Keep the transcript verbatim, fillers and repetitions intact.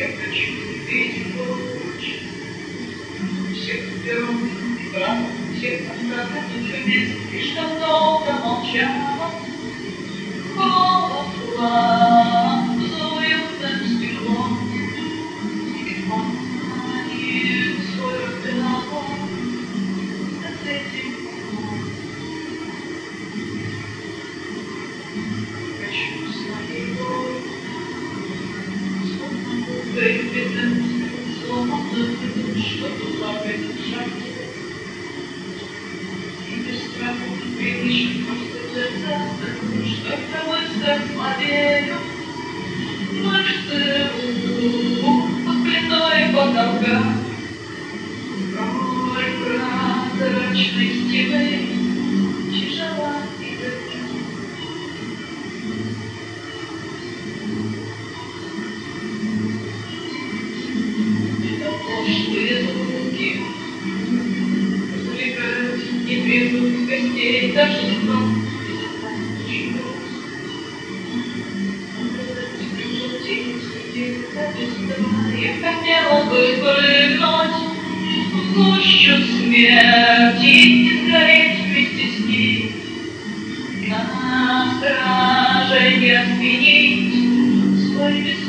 Я хочу видеть луч. Всех вперед и брат, всех оставят вместе, и что долго молчал. Голос лав зуютным стеклом и манит свой разговор с этим. Хочу своей болью, словно будто бедным, словно будто что-то плакать в шаге. И без страха привычно просто глаза, что это мысль поверю. Мышцы рук под плитой потолка, роль прозрачной стены тяжела и дорога. Это пошлые звуки развлекают и требуют гостей даже снов. Я хотела бы прыгнуть в гущу смерти и сгореть вместе с ней. На страже не сменить свой бессмертный.